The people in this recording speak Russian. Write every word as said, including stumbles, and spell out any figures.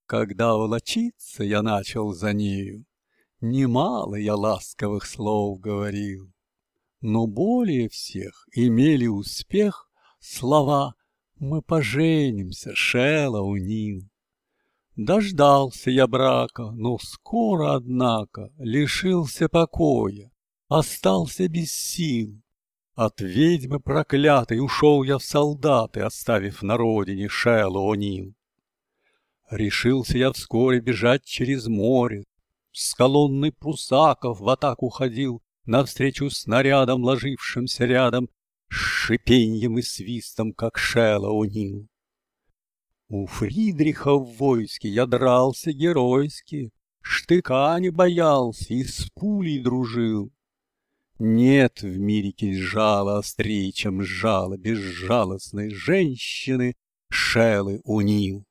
Когда волочиться я начал за нею, немало я ласковых слов говорил, но более всех имели успех слова «Мы поженимся, Шэллоу Нил». Дождался я брака, но скоро, однако, лишился покоя, остался без сил. От ведьмы проклятой ушел я в солдаты, оставив на родине Шэллоу Нил. Решился я вскоре бежать через море, с колонной прусаков в атаку ходил, навстречу снарядам, ложившимся рядом, с шипеньем и свистом, как Шэллоу Нил. У Фридриха в войске я дрался геройски, штыка не боялся и с пулей дружил. Нет в мире кинжала острее, чем жало безжалостной женщины Шэллоу Нил.